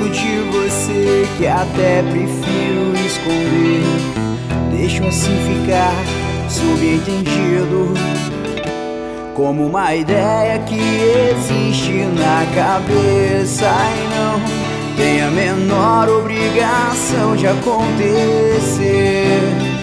tanto de você que até prefiro esconder. Deixo assim ficar subentendido, como uma ideia que existe na cabeça e não tem a menor obrigação de acontecer.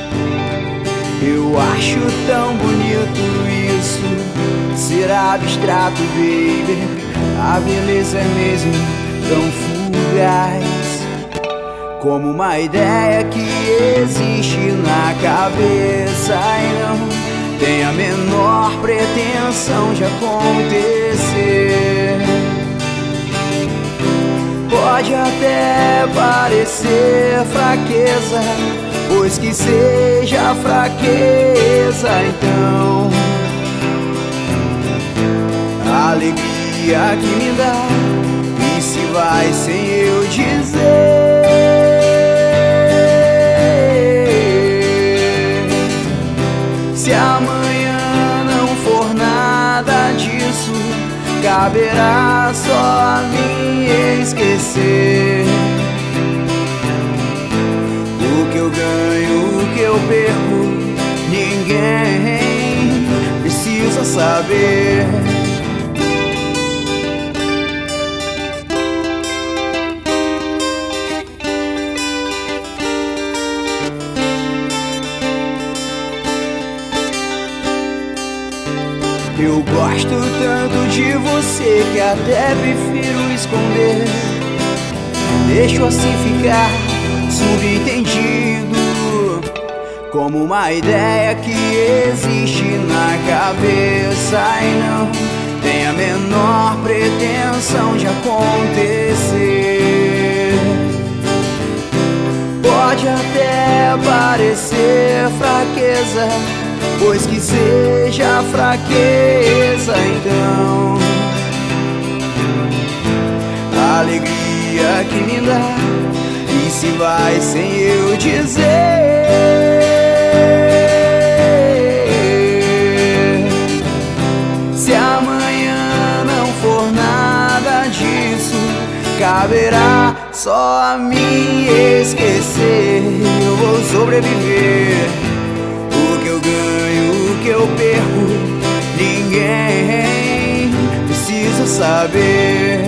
Eu acho tão bonito isso, ser abstrato, baby. A beleza é mesmo tão fugaz, como uma ideia que existe na cabeça e não tem a menor pretensão de acontecer. Pode até parecer fraqueza, pois que seja fraqueza, então a alegria que me dá, e se vai sem eu dizer. Se amanhã não for nada disso, caberá só a mim esquecer. O que eu ganho, o que eu perco, ninguém precisa saber. Eu gosto tanto de você que até prefiro esconder. Deixo assim ficar subentendido, como uma ideia que existe na cabeça e não tem a menor pretensão de acontecer. Pode até parecer fraqueza, pois que seja fraqueza, então a alegria que me dá, e se vai sem eu dizer. Se amanhã não for nada disso, caberá só a mim esquecer. Eu vou sobreviver. O que eu ganho, o que eu perco, ninguém precisa saber.